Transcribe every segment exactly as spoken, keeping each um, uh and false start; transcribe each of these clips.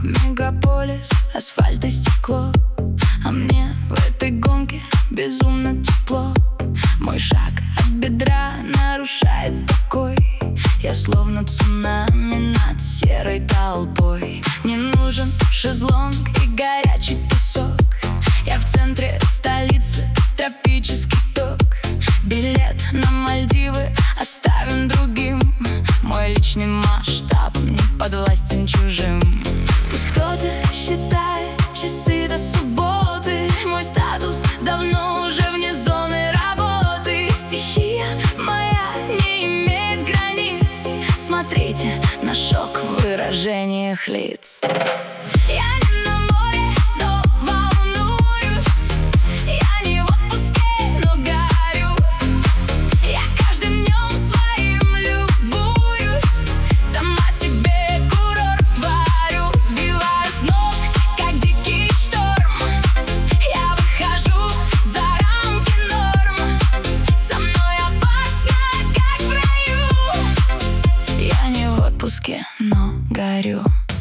Мегаполис, асфальт и стекло, а мне в этой гонке безумно тепло. Мой шаг от бедра нарушает покой. Я словно цунами над серой толпой. Не нужен шезлонг и горячий песок. Я в центре столицы, тропический ток. Билет на Мальдивы оставим другим. Мой личный масштаб не подвластен чужим. Пусть кто-то считает часы до субботы, мой статус давно уже вне зоны работы. Стихия моя не имеет границ. Смотрите на шок в выражениях лиц. Я не на море, но волнуюсь. Я не в отпуске, но горю. Я каждым днем своим любуюсь. Сама себе курорт творю. Сбиваю с ног, как дикий шторм. Я выхожу за рамки норм. Со мной опасно, как в раю. Я не в отпуске, но горю.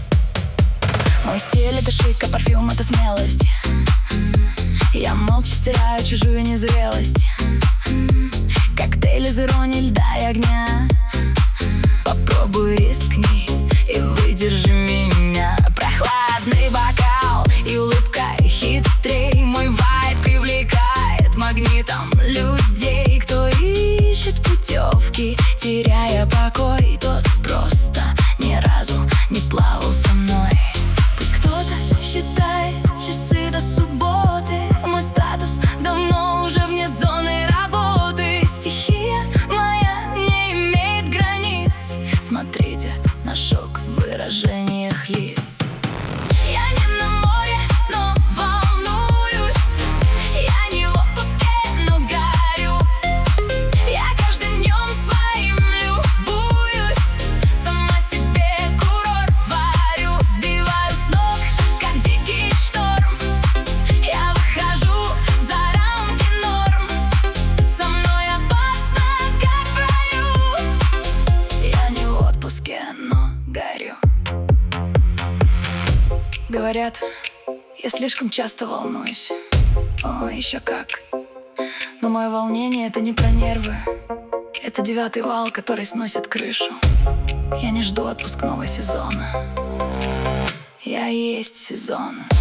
Мой стиль — это шик, а парфюм — это смелость. Я молча стираю чужую незрелость. Коктейль из иронии, льда и огня. Попробуй, рискни и выдержи меня. Прохладный бокал и улыбка хитрей. Мой вайб привлекает магнитом людей. Кто ищет путевки, теряя покой, тот просто ни разу не плавал со мной. Считает часы до субботы, мой статус давно уже вне зоны работы. Стихия моя не имеет границ. Смотрите на шок в выражениях лиц. Я не на море, но волнуюсь. Я не в отпуске, но горю. Я каждым днем своим любуюсь. Сама себе курорт творю. Сбиваю с ног, как дикий шторм. Я выхожу за рамки норм. Со мной опасно, как в раю. Я не в отпуске, но горю. Говорят, я слишком часто волнуюсь. О, еще как. Но мое волнение — это не про нервы. Это девятый вал, который сносит крышу. Я не жду отпускного сезона. Я есть сезон.